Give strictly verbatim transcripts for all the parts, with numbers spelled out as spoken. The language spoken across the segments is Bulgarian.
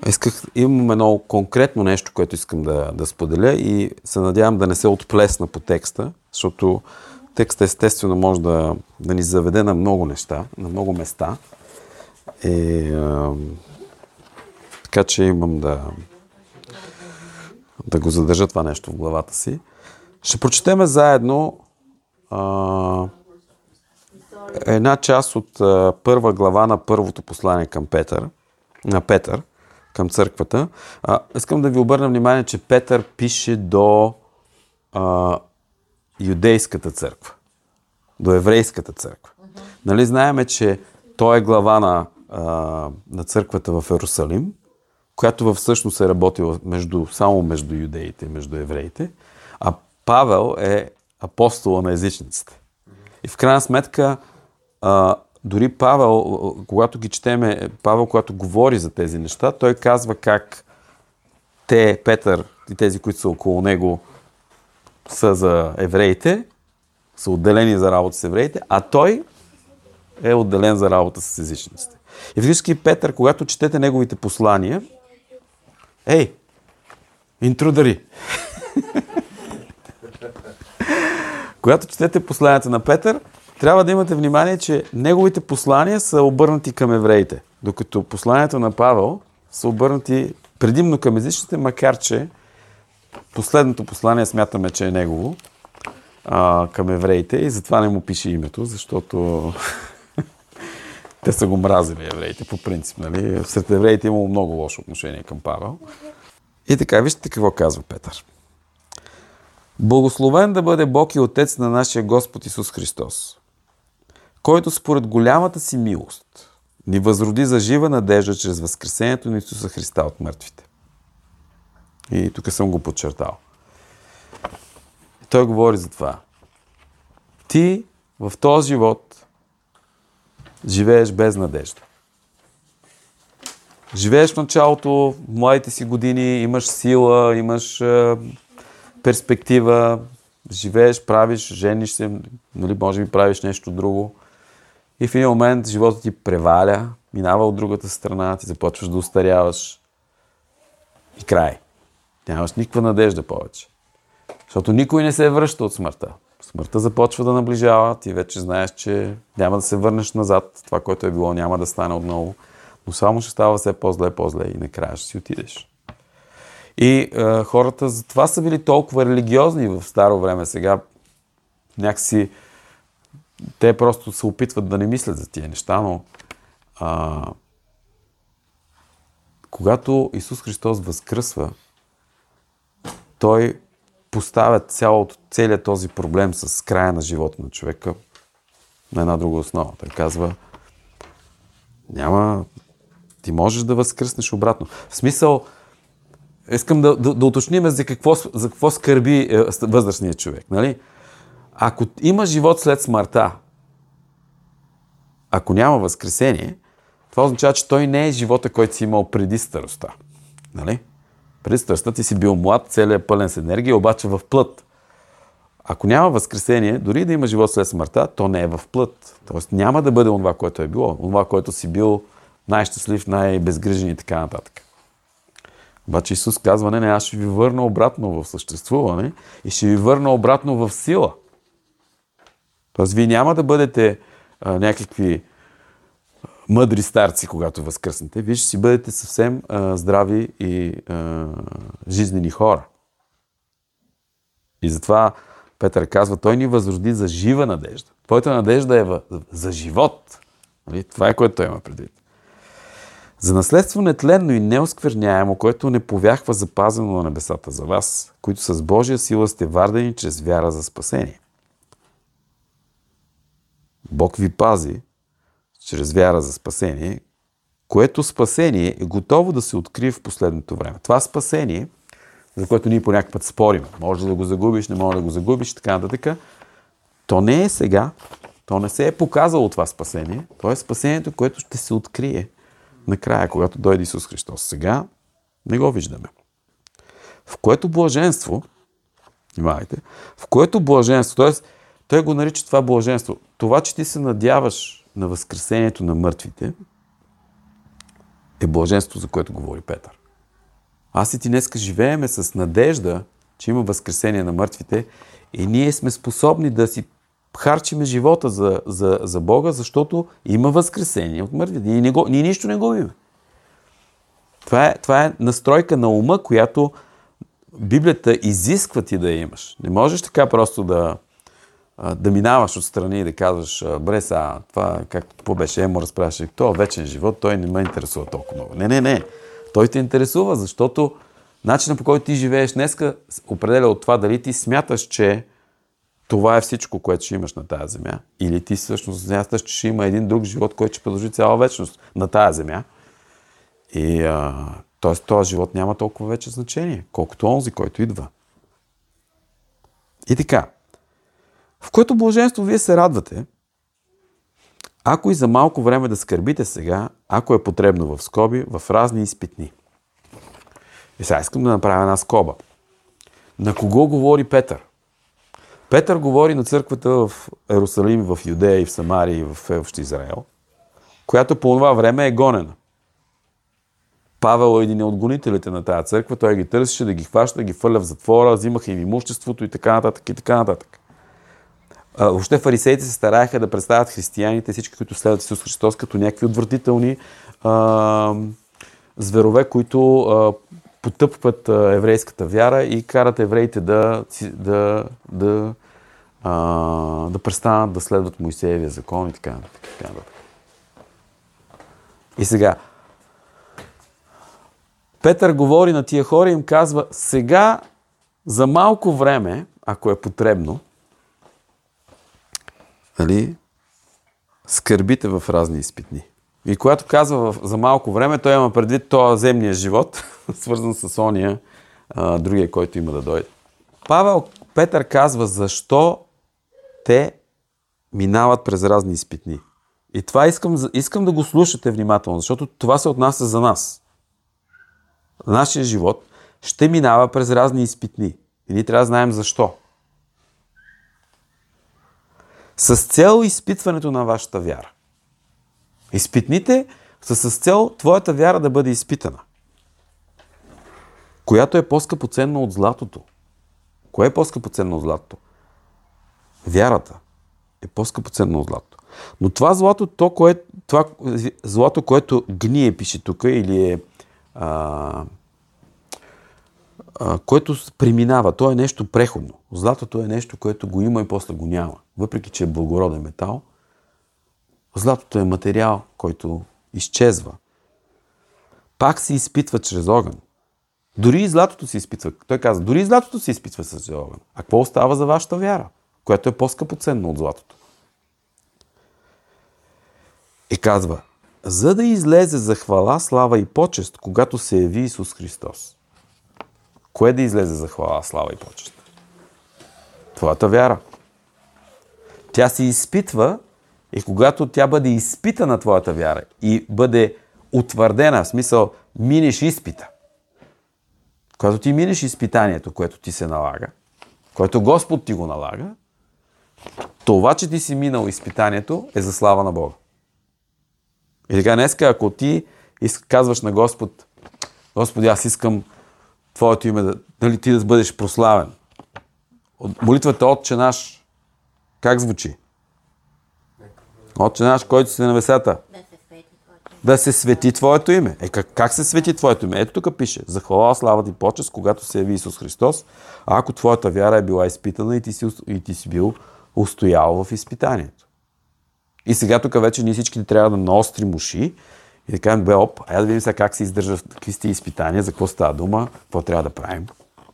Исках, имам едно конкретно нещо, което искам да, да споделя и се надявам да не се отплесна по текста, защото текста естествено може да, да ни заведе на много неща, на много места. И, а, така че имам да, да го задържа това нещо в главата си. Ще прочетеме заедно а, една част от а, първа глава на първото послание към Петър, на Петър, към църквата. А, искам да ви обърна внимание, че Петър пише до а, юдейската църква, до еврейската църква. Uh-huh. Нали знаеме, че той е глава на, а, на църквата в Ерусалим, която всъщност е работила между, само между юдеите и между евреите, а Павел е апостола на езичниците. Uh-huh. И в крайна сметка а, дори Павел, когато ги четеме, Павел, когато говори за тези неща, той казва как те, Петър и тези, които са около него, са за евреите, са отделени за работа с евреите, а той е отделен за работа с езичниците. И фактически Петър, когато четете неговите послания, ей, интрудъри! Когато четете посланията на Петър, трябва да имате внимание, че неговите послания са обърнати към евреите, докато посланията на Павел са обърнати предимно към езичните, макар че последното послание смятаме, че е негово а, към евреите и затова не му пише името, защото те са го мразили евреите по принцип. Нали? Сред евреите имало много лошо отношение към Павел. И така, вижте какво казва Петър. Благословен да бъде Бог и Отец на нашия Господ Исус Христос, който според голямата си милост ни възроди за жива надежда чрез възкресението на Исуса Христа от мъртвите. И тук съм го подчертал. И той говори за това. Ти в този живот живееш без надежда. Живееш в началото, в младите си години, имаш сила, имаш е, перспектива, живееш, правиш, жениш се, нали, може би правиш нещо друго. И в един момент живота ти преваля, минава от другата страна, ти започваш да устаряваш. И край. Нямаш никаква надежда повече. Защото никой не се връща от смъртта. Смъртта започва да наближава, ти вече знаеш, че няма да се върнеш назад. Това, което е било, няма да стане отново. Но само ще става все по-зле, по-зле и накрая ще си отидеш. И е, хората затова са били толкова религиозни в старо време. Сега някакси те просто се опитват да не мислят за тия неща, но а, когато Исус Христос възкръсва, Той поставя цялото, целият този проблем с края на живота на човека на една друга основа. Той казва, няма, ти можеш да възкръснеш обратно. В смисъл, искам да, да, да уточним за какво, за какво скърби е, възрастният човек. Нали? Ако има живот след смъртта, ако няма възкресение, това означава, че той не е живота, който си имал преди старостта. Нали? Преди старостта ти си бил млад, целият пълен с енергия, обаче в плът. Ако няма възкресение, дори да има живот след смъртта, то не е в плът. Тоест няма да бъде онова, което е било. Онова, което си бил най-щастлив, най-безгрижен и така нататък. Обаче Исус казва, не, не, аз ще ви върна обратно в съществуване и ще ви върна обратно в сила. Тоест вие няма да бъдете а, някакви мъдри старци, когато възкръснете. Вие ще си бъдете съвсем а, здрави и а, жизнени хора. И затова Петър казва, той ни възроди за жива надежда. Твоята надежда е в, за живот. Нали? Това е, което той има предвид. За наследство нетленно и неоскверняемо, което не повяхва запазено на небесата за вас, които с Божия сила сте вардени чрез вяра за спасение. Бог ви пази чрез вяра за спасение, което спасение е готово да се открие в последното време. Това спасение, за което ние по някакъв път спорим, може да го загубиш, не може да го загубиш, така нататък, то не е сега, то не се е показало това спасение, то е спасението, което ще се открие накрая, когато дойде Исус Христос. Сега не го виждаме. В което блаженство, внимавайте, в което блаженство, т.е. той го нарича това блаженство, това, че ти се надяваш на възкресението на мъртвите, е блаженство, за което говори Петър. Аз и ти днеска живееме с надежда, че има възкресение на мъртвите и ние сме способни да си харчиме живота за, за, за Бога, защото има възкресение от мъртвите. Ние, не го, ние нищо не губиме. Това е, това е настройка на ума, която Библията изисква ти да я имаш. Не можеш така просто да, да минаваш отстрани и да казваш, бре, сега, това както какво беше, Емо разправяше, това вечен живот, той не ме интересува толкова много. Не, не, не. Той те интересува, защото начинът, по който ти живееш днеска, определя от това дали ти смяташ, че това е всичко, което ще имаш на тази земя. Или ти всъщност смяташ, че ще има един друг живот, който ще продължи цяла вечност на тази земя. И а, т.е. този живот няма толкова вече значение, колкото онзи, който идва. И така, в което блаженство вие се радвате, ако и за малко време да скърбите сега, ако е потребно в скоби, в разни изпитни. И сега искам да направя една скоба. На кого говори Петър? Петър говори на църквата в Ерусалим, в Юдея и в Самария и в Общ Израел, която по това време е гонена. Павел е един от гонителите на тази църква, той ги търсеше да ги хваща, да ги фърля в затвора, взимаха им имуществото и така нататък и така нататък. А, въобще фарисеите се стараеха да представят християните, всички, които следват Исус Христос, като някакви отвратителни а, зверове, които а, потъпват а, еврейската вяра и карат евреите да, да, да, а, да престанат да следват Моисеевия закон и така нататък. Така нататък. И сега, Петър говори на тия хора и им казва, сега за малко време, ако е потребно, нали, скърбите в разни изпитни. И когато казва за малко време, той има предвид този земния живот, свързан с ония, а, другия, който има да дойде. Павел Петър казва, защо те минават през разни изпитни. И това искам, искам да го слушате внимателно, защото това се отнася за нас. Нашия живот ще минава през разни изпитни. И ние трябва да знаем защо. С цел изпитването на вашата вяра. Изпитните са с цел твоята вяра да бъде изпитана. Която е по-скъпоценна от златото. Кое е по-скъпоценно от златото? Вярата е по-скъпоценно от златото. Но това злато, то, кое, това злато, което гние, пише тук, или е а, а, което преминава, то е нещо преходно. Златото е нещо, което го има и после го няма. Въпреки, че е благороден метал, златото е материал, който изчезва. Пак се изпитва чрез огън. Дори и златото се изпитва. Той каза, дори и златото се изпитва с огън. А какво остава за вашата вяра, което е по-скъпоценно от златото? И казва, за да излезе за хвала, слава и почест, когато се яви Исус Христос. Кое да излезе за хвала, слава и почест? Твоята вяра. Тя се изпитва и когато тя бъде изпитана твоята вяра и бъде утвърдена, в смисъл минеш изпита. Когато ти минеш изпитанието, което ти се налага, което Господ ти го налага, това, че ти си минал изпитанието, е за слава на Бога. И така днеска, ако ти казваш на Господ, Господи, аз искам Твоето име, да, нали, ти да бъдеш прославен. Молитвата Отче наш, как звучи? Отче наш, който си на небесата. Да се свети Твоето име. Е, как, как се свети Твоето име? Ето тук пише. За хвала, слава и почест, когато се яви Исус Христос, а ако Твоята вяра е била изпитана и ти си, и ти си бил устоял в изпитанието. И сега тук вече ние всички трябва да наострим уши и да кажем, бе, оп, айде да видим сега как се издържат, какви сте изпитания, за какво става дума, какво трябва да правим.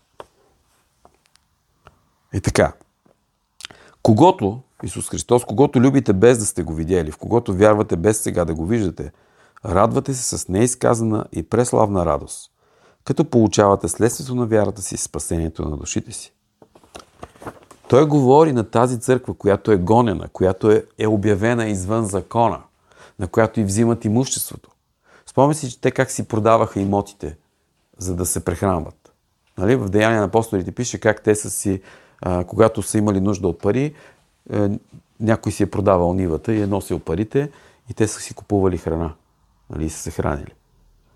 И така. Когото, Исус Христос, когото любите без да сте го видели, в когото вярвате без сега да го виждате, радвате се с неизказана и преславна радост, като получавате следствието на вярата си, спасението на душите си. Той говори на тази църква, която е гонена, която е, е обявена извън закона, на която и взимат имуществото. Спомняте си, че те как си продаваха имотите, за да се прехранват. Нали? В Деяния на апостолите пише как те са си, а, когато са имали нужда от пари, е, някой си е продавал нивата и е носил парите и те са си купували храна. Нали? И са се хранили.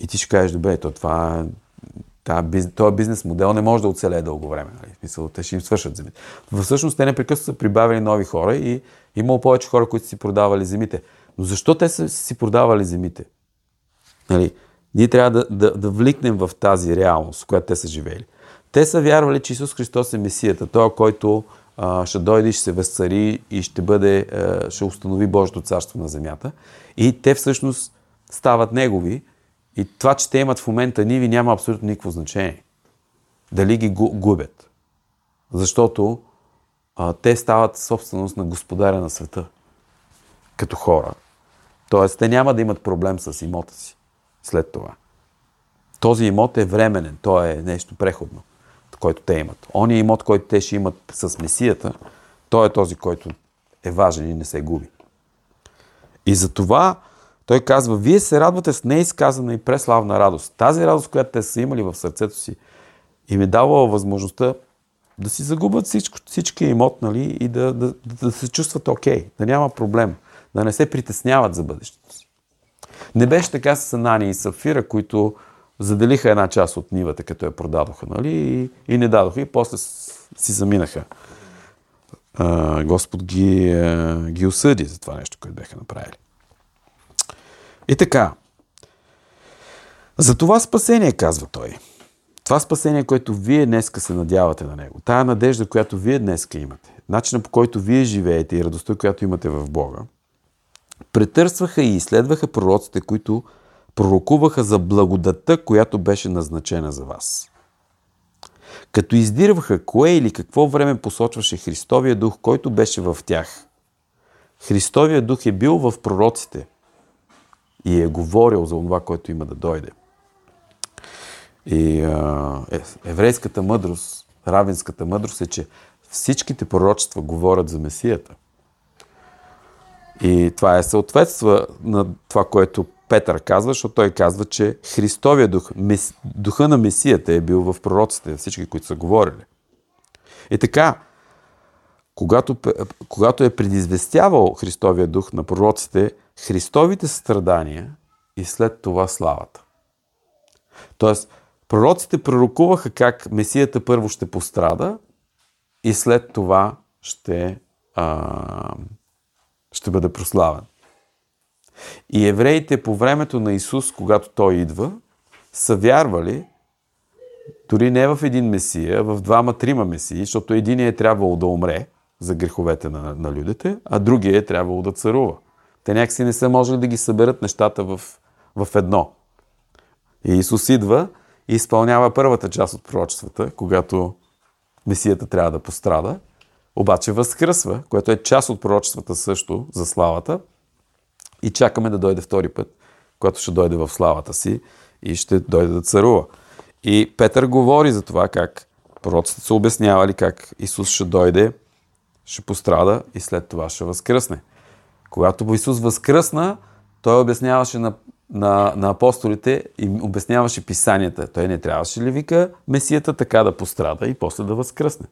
И ти ще кажеш, добре, то това, този бизнес модел не може да оцелее дълго време. Нали? В смисъл, те ще им свършат земите. Всъщност те непрекъснато са прибавили нови хора и имало повече хора, които си продавали земите. Но защо те са си продавали земите? Нали? Ние трябва да, да, да вликнем в тази реалност, в която те са живели. Те са вярвали, че Исус Христос е Месията, той, който а, ще дойде и ще се възцари и ще бъде, а, ще установи Божието царство на земята. И те всъщност стават Негови. И това, че те имат в момента ниви, няма абсолютно никакво значение. Дали ги губят. Защото а, те стават собственост на Господаря на света. Като хора. Тоест, те няма да имат проблем с имота си след това. Този имот е временен. Той е нещо преходно, който те имат. Ония имот, който те ще имат с Месията, той е този, който е важен и не се губи. И за това той казва, вие се радвате с неизказана и преславна радост. Тази радост, която те са имали в сърцето си, им е давала възможността да си загубят всичко, всички имот, нали, и да, да, да се чувстват окей, да няма проблем, да не се притесняват за бъдещето си. Не беше така с Анания и Сапфира, които заделиха една част от нивата, като я продадоха, нали, и, и не дадоха, и после си заминаха. А, Господ ги, а, ги осъди за това нещо, което бяха направили. И така, за това спасение, казва той. Това спасение, което вие днеска се надявате на него. Тая надежда, която вие днеска имате. Начинът, по който вие живеете и радостта, която имате в Бога. Претърсваха и изследваха пророците, които пророкуваха за благодата, която беше назначена за вас. Като издирваха кое или какво време посочваше Христовия дух, който беше в тях. Христовия дух е бил в пророците и е говорил за това, което има да дойде. И а, еврейската мъдрост, равинската мъдрост е, че всичките пророчества говорят за Месията. И това е съответства на това, което Петър казва, защото той казва, че Христовия дух, мес, духа на Месията е бил в пророците, всички, които са говорили. И така, когато, когато е предизвестявал Христовия дух на пророците, Христовите страдания и след това славата. Тоест, пророците пророкуваха как Месията първо ще пострада и след това ще, а, ще бъде прославен. И евреите по времето на Исус, когато Той идва, са вярвали дори не в един Месия, а в двама-трима Месии, защото единият е трябвало да умре за греховете на, на людите, а другия е трябвало да царува. Те някакси не са можели да ги съберат нещата в, в едно. И Исус идва и изпълнява първата част от пророчествата, когато Месията трябва да пострада, обаче възкръсва, което е част от пророчествата също за славата, и чакаме да дойде втори път, когато ще дойде в славата си и ще дойде да царува. И Петър говори за това как пророците са обяснявали как Исус ще дойде, ще пострада и след това ще възкръсне. Когато Исус възкръсна, той обясняваше на, на, на апостолите и обясняваше писанията. Той не трябваше ли вика Месията така да пострада и после да възкръсне.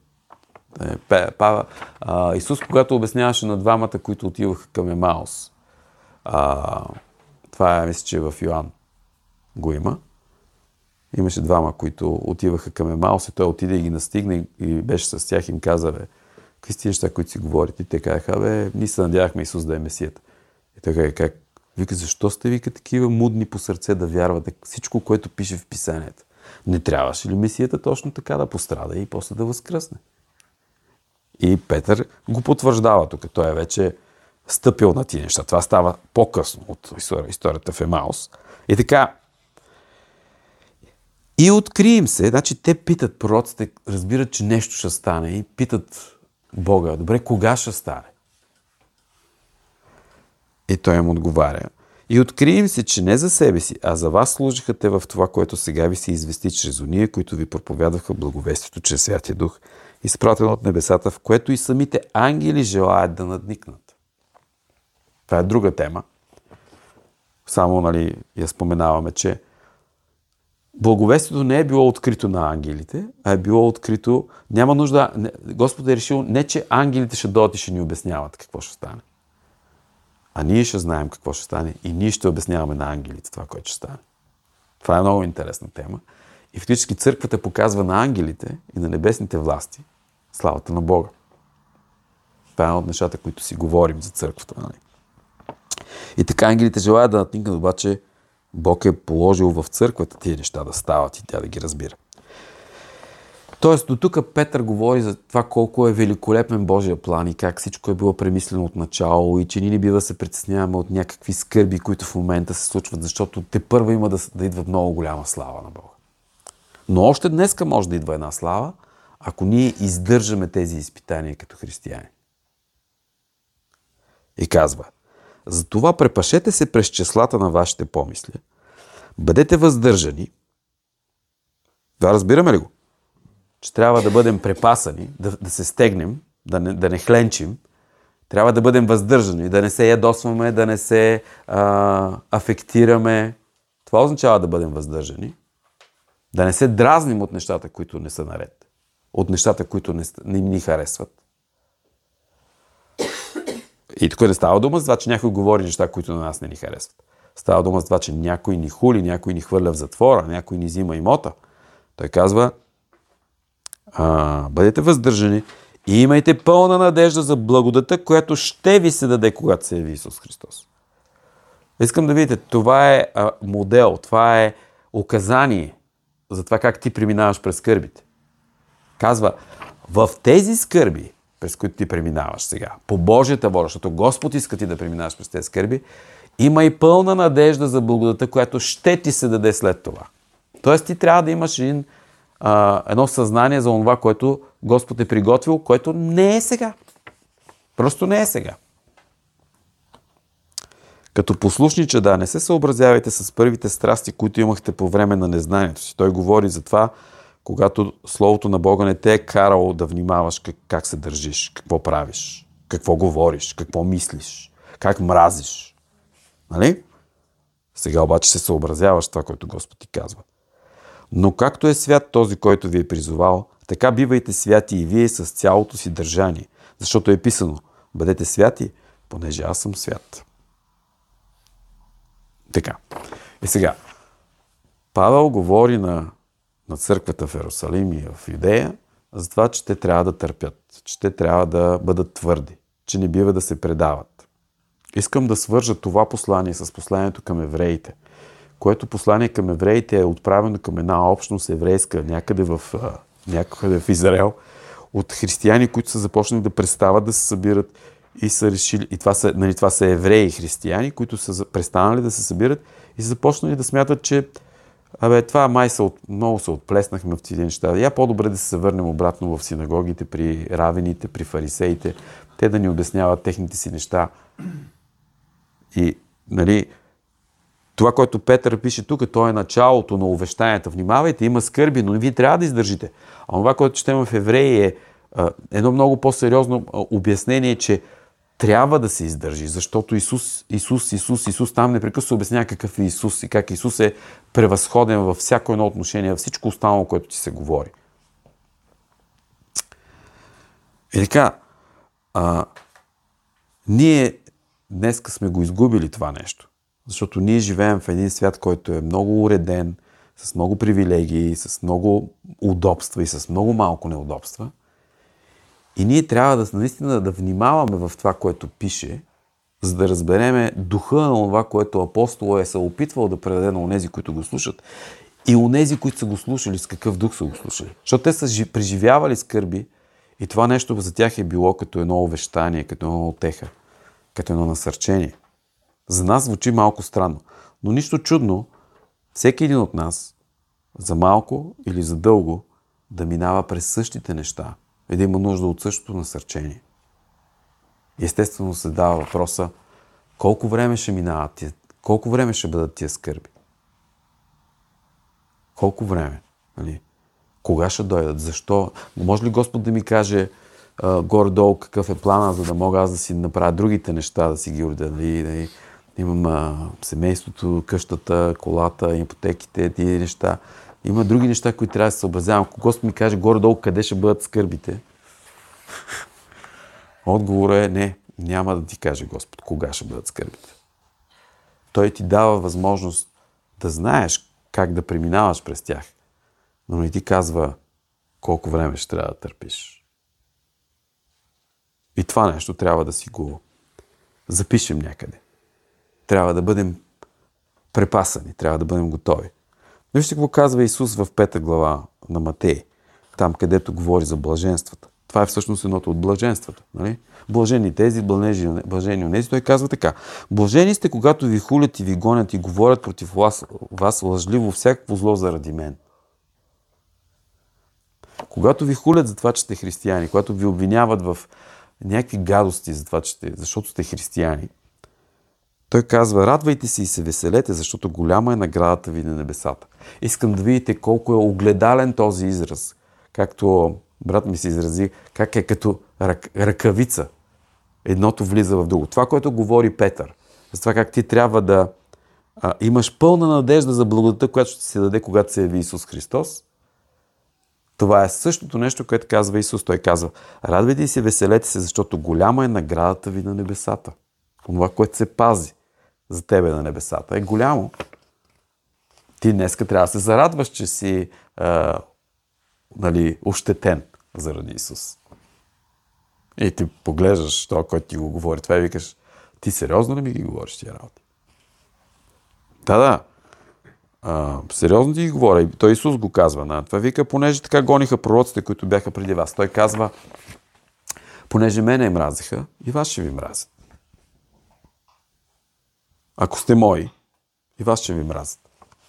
Исус, когато обясняваше на двамата, които отиваха към Емаус, а, това е, мисля, че в Йоан го има. Имаше двама, които отиваха към Емаус и той отиде и ги настигна и беше с тях и им каза, бе, какви сте неща, които си говорите? И те казаха, бе, ние се надявахме Исус да е Месията. И той каза, как? Вика, защо сте, вика, такива мудни по сърце да вярвате всичко, което пише в писанията? Не трябваше ли Месията точно така да пострада и после да възкръсне? И Петър го потвърждава тук. Той е вече стъпил на тия неща. Това става по-късно от историята в Емаус. И така, и откри им се, значи те питат пророците, разбират, че нещо ще стане и питат Бога, добре, кога ще стане? И той им отговаря. И откри им се, че не за себе си, а за вас служиха те в това, което сега ви се извести чрез ония, които ви проповядваха благовестието чрез Святия Дух, изпратен от небесата, в което и самите ангели желаят да надникнат. Това е друга тема. Само, нали, я споменаваме, че благовестието не е било открито на ангелите, а е било открито... Няма нужда... Господ е решил не, че ангелите ще дойдат и ще ни обясняват какво ще стане. А ние ще знаем какво ще стане и ние ще обясняваме на ангелите това, което ще стане. Това е много интересна тема. И фактически църквата показва на ангелите и на небесните власти славата на Бога. Това е едно от нещата, които си говорим за църквата. Нали? И така ангелите желаят да надникнат, обаче Бог е положил в църквата тия неща да стават и тя да ги разбира. Тоест, до тук Петър говори за това колко е великолепен Божия план и как всичко е било премислено от начало и че ние не бива да се притесняваме от някакви скърби, които в момента се случват, защото те първа има да, да идва много голяма слава на Бога. Но още днеска може да идва една слава, ако ние издържаме тези изпитания като християни. И казва, затова препашете се през числата на вашите помисли, бъдете въздържани. Това разбираме ли го? Че трябва да бъдем препасани, да, да се стегнем, да не, да не хленчим, трябва да бъдем въздържани, да не се ядосваме, да не се а, афектираме. Това означава да бъдем въздържани. Да не се дразним от нещата, които не са наред. От нещата, които не, не ни харесват. И тук не става дума за това, че някой говори неща, които на нас не ни харесват. Става дума за това, че някой ни хули, някой ни хвърля в затвора, някой ни взима имота. Той казва, а, бъдете въздържани и имайте пълна надежда за благодата, която ще ви се даде, когато се яви Исус Христос. Искам да видите, това е а, модел, това е указание за това как ти преминаваш през скърбите. Казва, в тези скърби, през които ти преминаваш сега, по Божията воля, защото Господ иска ти да преминаваш през тези скърби, има и пълна надежда за благодата, която ще ти се даде след това. Тоест ти трябва да имаш един, а, едно съзнание за това, което Господ е приготвил, което не е сега. Просто не е сега. Като послушни чада, не се съобразявайте с първите страсти, които имахте по време на незнанието си. Той говори за това, когато Словото на Бога не те е карало да внимаваш как, как се държиш, какво правиш, какво говориш, какво мислиш, как мразиш. Нали? Сега обаче се съобразяваш това, което Господ ти казва. Но както е свят този, който ви е призовал, така бивайте святи и вие с цялото си държание. Защото е писано, бъдете святи, понеже аз съм свят. Така. И сега, Павел говори на, на църквата в Йерусалим и в Юдея за това, че те трябва да търпят, че те трябва да бъдат твърди, че не бива да се предават. Искам да свържа това послание с посланието към евреите, което послание към евреите е отправено към една общност еврейска някъде в, някъде в Израел, от християни, които са започнали да престават да се събират и са решили, и това са, нали, това са евреи християни, които са престанали да се събират и са започнали да смятат, че абе, това май са от, много се отплеснахме в тези неща. Я по-добре да се върнем обратно в синагогите, при равените, при фарисеите, те да ни обясняват техните си неща. И, нали, това, което Петър пише тук, то е началото на увещанията. Внимавайте, има скърби, но вие трябва да издържите. А това, което четем в Евреи е а, едно много по-сериозно обяснение, че трябва да се издържи, защото Исус, Исус, Исус, Исус там непрекъснато обяснява какъв е Исус и как Исус е превъзходен във всяко едно отношение, във всичко останало, което ти се говори. И така, а, ние днеска сме го изгубили това нещо, защото ние живеем в един свят, който е много уреден, с много привилегии, с много удобства и с много малко неудобства. И ние трябва да наистина да внимаваме в това, което пише, за да разбереме духа на това, което апостол е се опитвал да предаде на онези, които го слушат, и онези, които са го слушали, с какъв дух са го слушали. Защото те са преживявали скърби и това нещо за тях е било като едно увещание, като едно утеха, като едно насърчение. За нас звучи малко странно, но нищо чудно всеки един от нас за малко или за дълго да минава през същите неща и да има нужда от същото насърчение. Естествено се дава въпроса колко време ще минават тия, колко време ще бъдат тия скърби. Колко време? Нали? Кога ще дойдат? Защо? Може ли Господ да ми каже а, горе-долу какъв е плана, за да мога аз да си направя другите неща, да си ги уредя? Нали? Да имам а, семейството, къщата, колата, ипотеките, тия неща. Има други неща, които трябва да се съобразявам. Ако Господ ми каже горе-долу къде ще бъдат скърбите, отговорът е не, няма да ти каже Господ кога ще бъдат скърбите. Той ти дава възможност да знаеш как да преминаваш през тях. Но не ти казва колко време ще трябва да търпиш. И това нещо трябва да си го запишем някъде. Трябва да бъдем препасани, трябва да бъдем готови. Вижте какво казва Исус в пета глава на Матей, там където говори за блаженствата. Това е всъщност едното от блаженствата. Нали? Блажени тези, блажени онези. Той казва така. Блажени сте, когато ви хулят и ви гонят и говорят против вас, вас лъжливо всякакво зло заради мен. Когато ви хулят за това, че сте християни, когато ви обвиняват в някакви гадости за това, че сте, защото сте християни, той казва, радвайте се и се веселете, защото голяма е наградата ви на небесата. Искам да видите колко е огледален този израз. Както брат ми се изрази, как е като рък, ръкавица. Едното влиза в друго. Това, което говори Петър, за това как ти трябва да а, имаш пълна надежда за благодата, която ще се даде, когато се яви Исус Христос. Това е същото нещо, което казва Исус. Той казва, радвайте се, веселете се, защото голяма е наградата ви на небесата. Това, което се пази за тебе на небесата, е голямо. Ти днеска трябва да се зарадваш, че си а, нали, ощетен заради Исус. И ти поглеждаш това, което ти го говори. Това и викаш, ти сериозно ли ми ги говориш тия работи? Да, да. А, сериозно ти ги говоря. И той Исус го казва. На това вика, понеже така гониха пророците, които бяха преди вас. Той казва, понеже мене мразиха, и вас ще ви мразят. Ако сте мои, и вас ще ви мразят.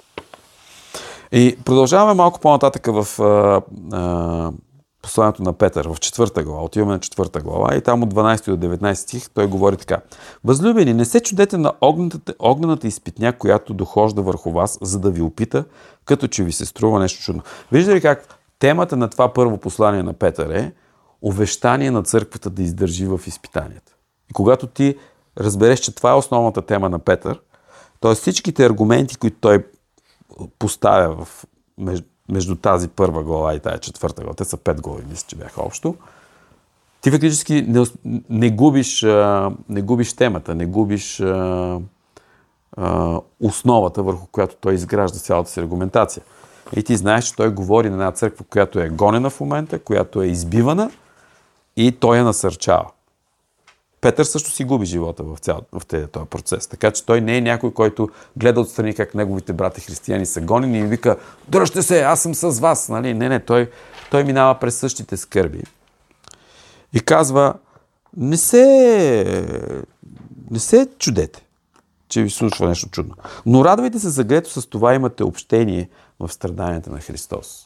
И продължаваме малко по-нататък в а, а, посланието на Петър, в четвърта глава. Отиваме на четвърта глава и там от дванайсети до деветнайсети стих той говори така. Възлюбени, не се чудете на огнената, огнената изпитня, която дохожда върху вас, за да ви опита, като че ви се струва нещо чудно. Виждате ли как темата на това първо послание на Петър е увещание на църквата да издържи в изпитанията. И когато ти разбереш, че това е основната тема на Петър, т.е. всичките аргументи, които той поставя в, между, между тази първа глава и тази четвърта глава, те са пет глави, мисля, че бяха общо, ти фактически не, не, губиш, не губиш темата, не губиш а, а, основата, върху която той изгражда цялата си аргументация. И ти знаеш, че той говори на една църква, която е гонена в момента, която е избивана и той я насърчава. Петър също си губи живота в, цял, в този процес. Така че той не е някой, който гледа отстрани как неговите брати християни са гонени и вика, дръжте се, аз съм с вас. Нали? Не, не, той, той минава през същите скърби. И казва, не се, не се чудете, че ви случва нещо чудно. Но радвайте се, заглето с това имате общение в страданията на Христос.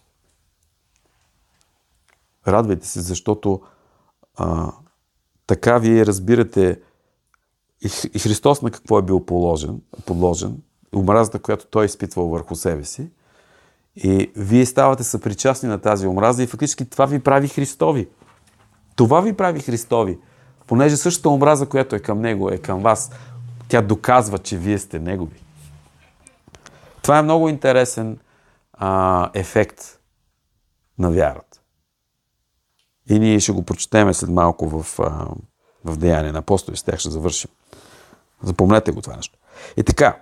Радвайте се, защото а, така вие разбирате и Христос на какво е бил положен, подложен, омразата, която той е изпитвал върху себе си. И вие ставате съпричастни на тази омраза и фактически това ви прави Христови. Това ви прави Христови. Понеже същата омраза, която е към Него, е към вас, тя доказва, че вие сте Негови. Това е много интересен а, ефект на вярата. И ние ще го прочетем след малко в, а, в Деяния на апостоли. С тях ще завършим. Запомнете го това нещо. И така.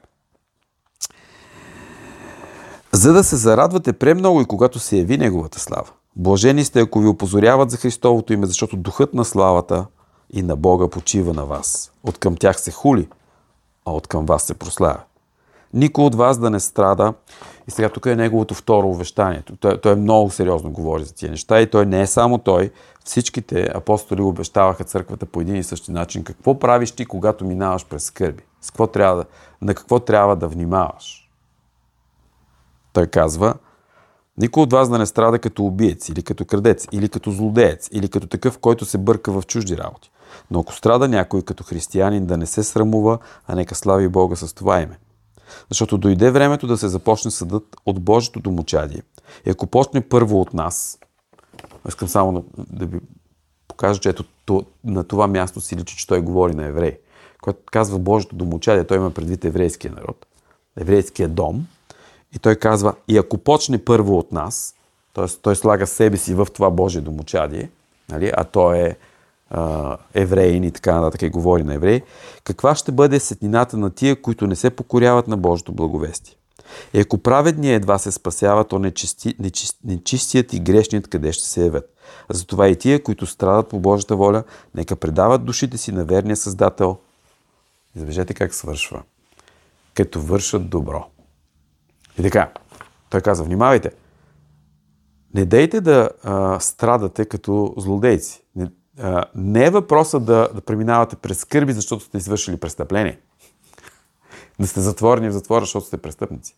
За да се зарадвате премного и когато се яви Неговата слава. Блажени сте, ако ви опозоряват за Христовото име, защото духът на славата и на Бога почива на вас. От към тях се хули, а от към вас се прославя. Никой от вас да не страда. И сега тук е неговото второ увещание. Той, той много сериозно говори за тия неща и той не е само той. Всичките апостоли обещаваха църквата по един и същи начин. Какво правиш ти, когато минаваш през скърби? С какво трябва да, на какво трябва да внимаваш? Той казва, никой от вас да не страда като убиец, или като крадец, или като злодеец, или като такъв, който се бърка в чужди работи. Но ако страда някой като християнин, да не се срамува, а нека слави Бога с това име. Защото дойде времето да се започне съдът от Божието домочадие. И ако почне първо от нас, искам само да ви покажа, че ето на това място си личи, че той говори на евреи. Когато казва Божието домочадие, той има предвид еврейския народ, еврейския дом. И той казва, и ако почне първо от нас, т.е. той слага себе си в това Божие домочадие, нали, а той е а, евреин и така нататък и говори на евреи, каква ще бъде сетнината на тия, които не се покоряват на Божието благовестие? И ако праведният едва се спасява, то нечисти, нечист, нечистият и грешният къде ще се явят. Затова и тия, които страдат по Божията воля, нека предават душите си на верния Създател. И забележете как свършва. Като вършат добро. И така, той каза, внимавайте. Не дейте да а, страдате като злодейци. Не, а, не е въпросът да, да преминавате през скърби, защото сте извършили престъпление. Да сте затворени в затвора, защото сте престъпници.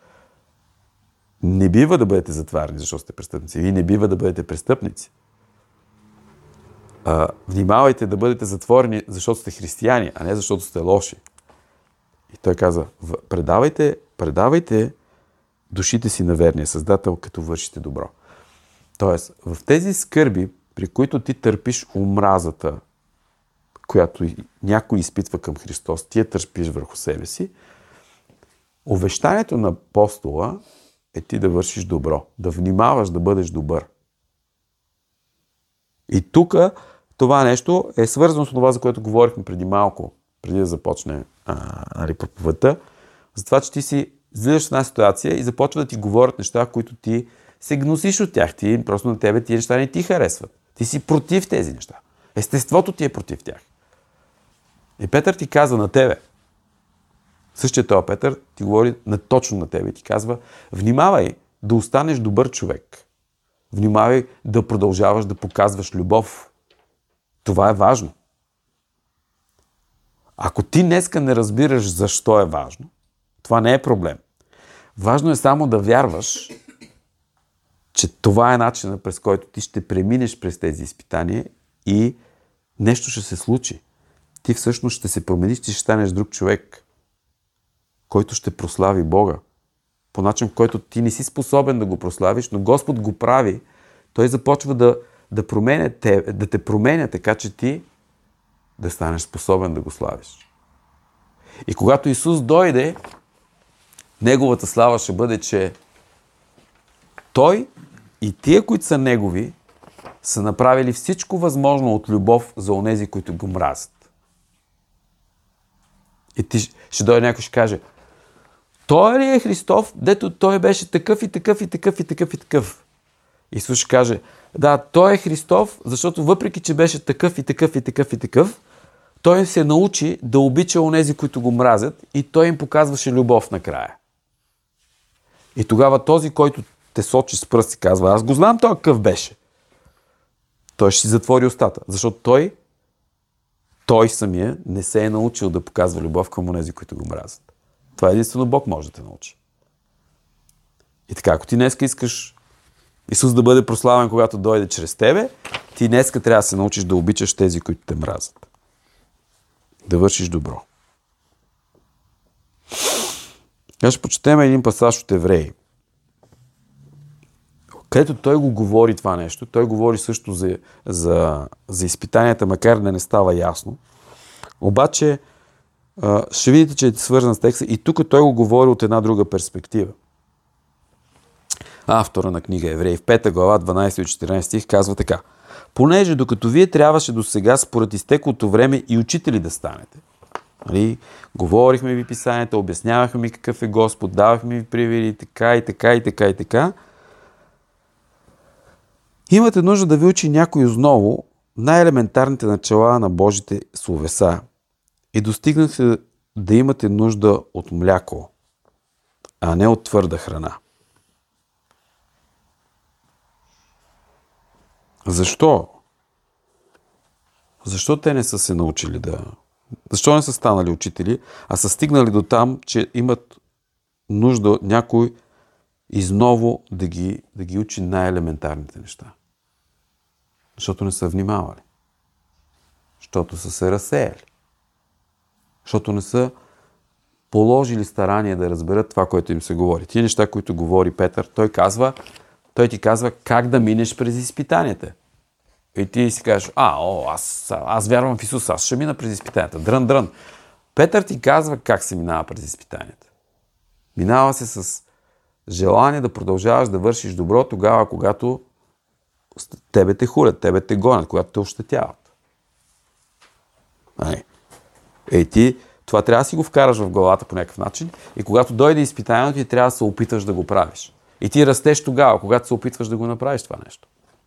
Не бива да бъдете затварени, защото сте престъпници. Вие не бива да бъдете престъпници. А, внимавайте да бъдете затворени, защото сте християни, а не защото сте лоши. И той каза, предавайте, предавайте душите си на верния Създател, като вършите добро. Тоест, в тези скърби, при които ти търпиш омразата, която някой изпитва към Христос, ти я търпиш върху себе си, увещанието на апостола е ти да вършиш добро, да внимаваш да бъдеш добър. И тук това нещо е свързано с това, за което говорихме преди малко, преди да започне а, нали, проповедта, за това, че ти си излизаш в една ситуация и започва да ти говорят неща, които ти се гносиш от тях. Ти просто на тебе тия неща не ти харесват. Ти си против тези неща. Естеството ти е против тях. И Петър ти казва на тебе, същия този Петър ти говори на, точно на тебе и ти казва, внимавай да останеш добър човек. Внимавай да продължаваш да показваш любов. Това е важно. Ако ти днеска не разбираш защо е важно, това не е проблем. Важно е само да вярваш, че това е начинът, през който ти ще преминеш през тези изпитания и нещо ще се случи. Ти всъщност ще се промениш, ти ще станеш друг човек, който ще прослави Бога. По начин, в който ти не си способен да го прославиш, но Господ го прави. Той започва да, да, променя те, да те променя, така че ти да станеш способен да го славиш. И когато Исус дойде, Неговата слава ще бъде, че Той и тия, които са Негови, са направили всичко възможно от любов за онези, които го мразят. И ти ще дойде някой и ще каже, Той ли е Христов, дето Той беше такъв и такъв и такъв и такъв и такъв? Исус ще каже, да, Той е Христов, защото въпреки, че беше такъв и такъв и такъв и такъв, Той се научи да обича онези, които го мразят и Той им показваше любов накрая. И тогава този, който те сочи с пръст и казва, аз го знам той какъв беше. Той ще си затвори устата, защото той, той самия не се е научил да показва любов към онези, които го мразят. Това единствено Бог може да те научи. И така, ако ти днеска искаш Исус да бъде прославен, когато дойде чрез тебе, ти днеска трябва да се научиш да обичаш тези, които те мразят. Да вършиш добро. Сега ще почетем един пасаж от Евреи, където той го говори това нещо. Той говори също за, за, за изпитанията, макар да не става ясно. Обаче ще видите, че е свързан с текста и тук той го говори от една друга перспектива. Автора на книга Евреи в пета глава, дванайсети и четиринайсети стих казва така. Понеже докато вие трябваше до сега според изтеклото време и учители да станете. Нали? Говорихме ви писанията, обяснявахме ми какъв е Господ, давахме ви примери, така и така и така и така. Имате нужда да ви учи някой отново най-елементарните начала на Божите словеса и достигнахте да имате нужда от мляко, а не от твърда храна. Защо? Защо те не са се научили да... Защо не са станали учители, а са стигнали до там, че имат нужда някой изново да ги, да ги учи най-елементарните неща? Защото не са внимавали. Защото са се разсеяли. Защото не са положили старание да разберат това, което им се говори. Тия неща, които говори Петър, той казва, той ти казва как да минеш през изпитанията. И ти си кажеш, а, о, аз, аз вярвам в Исус, аз ще мина през изпитанията. Дрън, дрън. Петър ти казва как се минава през изпитанията. Минава се с желание да продължаваш да вършиш добро тогава, когато тебе те хулят, тебе те гонят, когато те ощетяват. Ей, ти, Това трябва да си го вкараш в главата по някакъв начин и когато дойде изпитанието, ти трябва да се опиташ да го правиш. И ти растеш тогава, когато се опитваш да го направиш това нещо.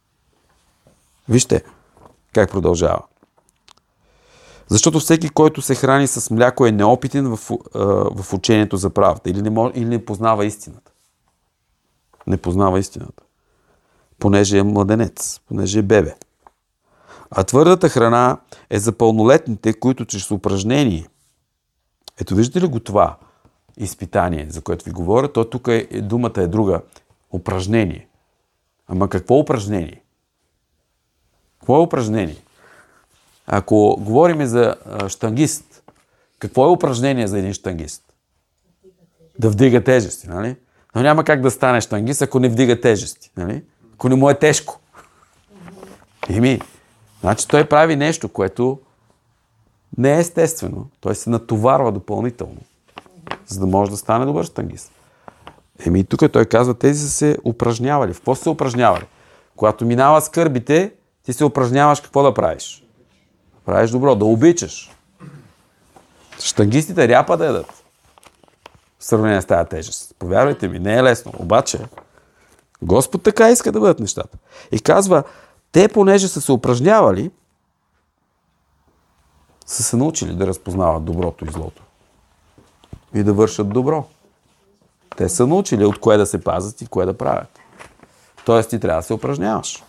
Вижте как продължава. Защото всеки, който се храни с мляко, е неопитен в, в учението за правата или не, може, или не познава истината. Не познава истината. Понеже е младенец, понеже е бебе. А твърдата храна е за пълнолетните, които чрез упражнение. Ето виждате ли го това изпитание, за което ви говоря? То тук е, думата е друга. Упражнение. Ама какво упражнение? Какво е упражнение? Ако говорим за щангист, какво е упражнение за един щангист? Да вдига тежести, нали? Но няма как да стане щангист, ако не вдига тежести, нали? Ако не му е тежко. Еми, значи той прави нещо, което не е естествено. Той се натоварва допълнително, за да може да стане добър щангист. Еми, тук той казва, тези са се упражнявали. В какво са се упражнявали? Когато минава скърбите, ти се упражняваш какво да правиш? Правиш добро, да обичаш. Щангистите ряпа да ядат. В сравнение с тази тежест. Повярвайте ми, не е лесно. Обаче, Господ така иска да бъдат нещата. И казва, те, понеже са се упражнявали, са се научили да разпознават доброто и злото. И да вършат добро. Те са научили от кое да се пазят и кое да правят. Тоест ти трябва да се упражняваш.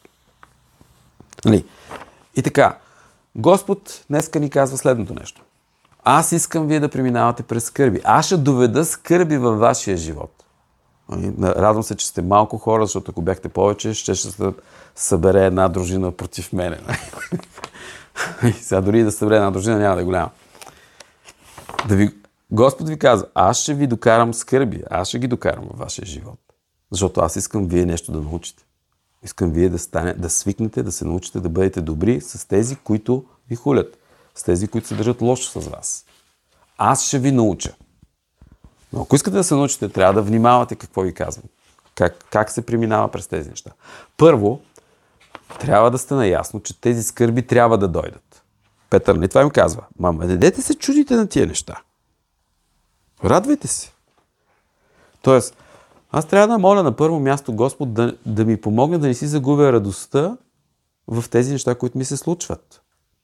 Нали? И така, Господ днеска ни казва следното нещо. Аз искам вие да преминавате през скърби. Аз ще доведа скърби във вашия живот. Радвам се, че сте малко хора, защото ако бяхте повече, ще ще се събере една дружина против мене. Сега дори да събере една дружина, няма да е голяма. Да ви, Господ ви казва, аз ще ви докарам скърби, аз ще ги докарам във вашия живот. Защото аз искам вие нещо да научите. Искам вие да, стане, да свикнете, да се научите да бъдете добри с тези, които ви хулят. С тези, които се държат лошо с вас. Аз ще ви науча. Но ако искате да се научите, трябва да внимавате какво ви казвам. Как, как се преминава през тези неща. Първо, трябва да сте наясно, че тези скърби трябва да дойдат. Петър не това им казва. Мама, не дете се чудите на тия неща. Радвайте се. Тоест, аз трябва да моля на първо място Господ да, да ми помогне да не си загубя радостта в тези неща, които ми се случват.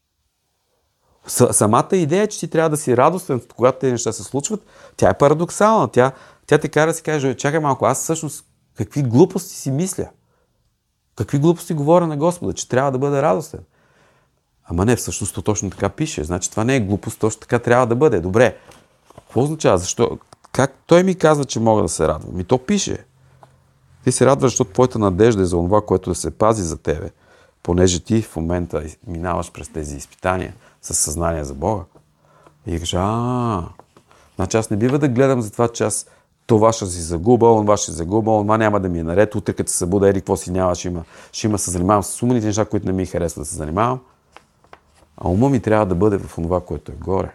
Самата идея, че ти трябва да си радостен, когато тези неща се случват, тя е парадоксална. Тя, тя те кара да си каже, чакай малко, аз всъщност какви глупости си мисля? Какви глупости говоря на Господа, че трябва да бъда радостен? Ама не, всъщност то точно така пише. Значи това не е глупост, точно така трябва да бъде. Добре. Какво означава? Защо? Как той ми казва, че мога да се радвам? И то пише. Ти се радваш, защото твоята надежда е за това, което да се пази за тебе, понеже ти в момента минаваш през тези изпитания със съзнание за Бога. И кажа, а, значи аз не бива да гледам за това, че аз това ще си загуба, онова ще си загуба, онова няма да ми е наред, утре като се събуда, ери, какво си няма, ще има, ще има се занимавам с умните неща, които не ми харесва да се занимавам. А ума ми трябва да бъде в това, което е горе.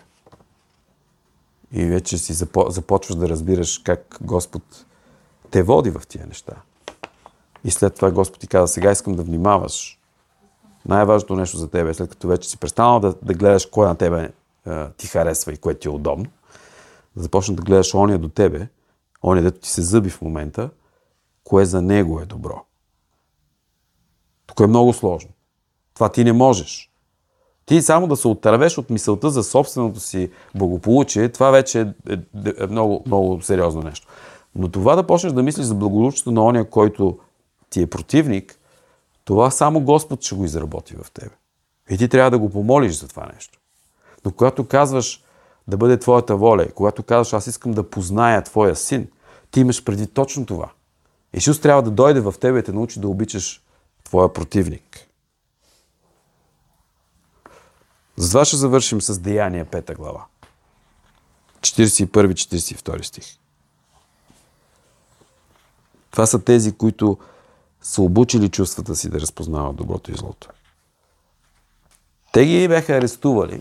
И вече си започваш да разбираш как Господ те води в тия неща. И след това Господ ти каза, сега искам да внимаваш. Най-важното нещо за тебе, след като вече си престанал да, да гледаш кой на тебе е, ти харесва и кое ти е удобно, да започнеш да гледаш ония до тебе, ония, дето ти се зъби в момента, кое за него е добро. Тук е много сложно. Това ти не можеш. Ти само да се отървеш от мисълта за собственото си благополучие, това вече е, е, е много, много сериозно нещо. Но това да почнеш да мислиш за благополучието на ония, който ти е противник, това само Господ ще го изработи в тебе. И ти трябва да го помолиш за това нещо. Но когато казваш да бъде твоята воля, когато казваш аз искам да позная твоя син, ти имаш преди точно това. Исус трябва да дойде в тебе и те научи да обичаш твоя противник. Затова ще завършим с Деяния, пета глава. четиридесет и първи четиридесет и втори стих. Това са тези, които са обучили чувствата си да разпознават доброто и злото. Те ги бяха арестували.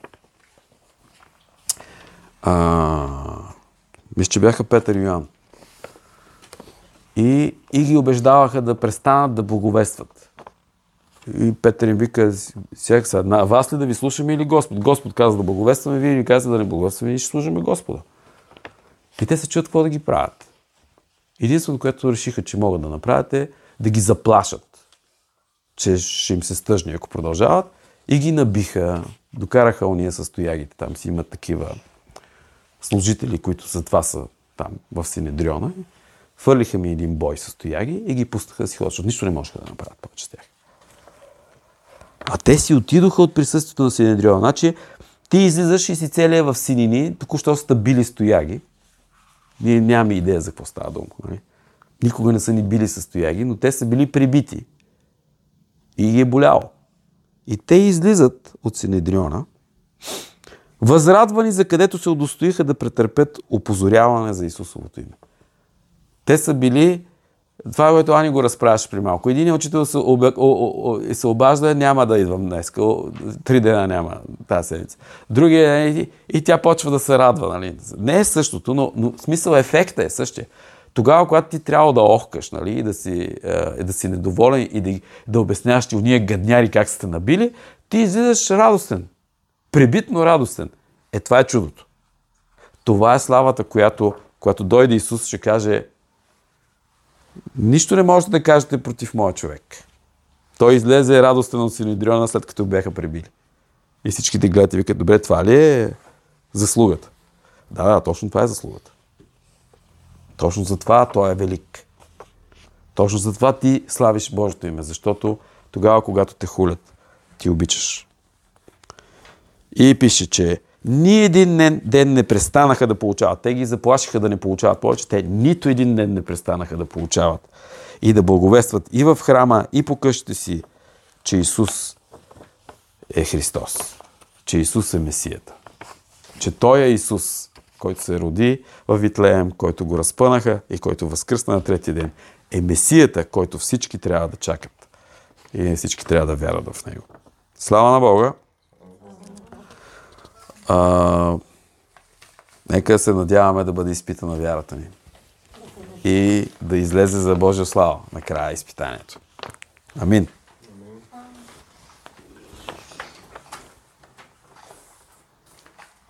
А, мисля, че бяха Петър и Йоан. И, и ги убеждаваха да престанат да благовестват. И Петър им вика, всяка са, на вас ли да ви слушаме или Господ? Господ каза да благовестваме, вие ни казвате да не благовестваме и ще служаме Господа. И те се чуят какво да ги правят. Единственото, което решиха, че могат да направят е да ги заплашат, че ще им се стъжни, ако продължават, и ги набиха, докараха уния с тоягите. Там си имат такива служители, които за това са там в Синедриона. Фърлиха ми един бой с тояги и ги пуснаха да си ходят, защото нищо не можеха да направят повече с тях. А те си отидоха от присъствието на Синедриона. Значи, ти излизаш и си целия в синини, току-що са били с тояги. Ние нямаме идея за какво става дума. Нали? Никога не са ни били с тояги, но те са били прибити. И ги е боляло. И те излизат от Синедриона, възрадвани, за където се удостоиха да претърпят опозоряване за Исусовото име. Те са били, това, което Ани го разправяше при малко. Един учител се, обя... о, о, о, се обажда, няма да идвам днес. Три дена няма тази седмица. Другия и, и тя почва да се радва. Нали? Не е същото, но, но смисъл ефекта е същия. Тогава, когато ти трябва да охкаш, нали, и да си, е, да си недоволен и да, да обясняваш ти уния гадняри как сте набили, ти излизаш радостен. Пребитно радостен. Е, това е чудото. Това е славата, която, която дойде Исус, ще каже: нищо не можете да кажете против моя човек. Той излезе радостен от Синедриона, след като бяха пребили. И всичките гледат и викат: добре, това ли е заслугата? Да, да, точно това е заслугата. Точно за това той е велик. Точно за това ти славиш Божието име, защото тогава, когато те хулят, ти обичаш. И пише, че ни един ден не престанаха да получават. Те ги заплашиха да не получават повече. Те нито един ден не престанаха да получават и да благовестват и в храма, и по къщите си, че Исус е Христос. Че Исус е Месията. Че Той е Исус, който се роди в Витлеем, който го разпънаха и който възкръсна на третия ден. Е Месията, който всички трябва да чакат. И всички трябва да вярват в Него. Слава на Бога! А, нека се надяваме да бъде изпитана вярата ни и да излезе за Божия слава накрая изпитанието. Амин.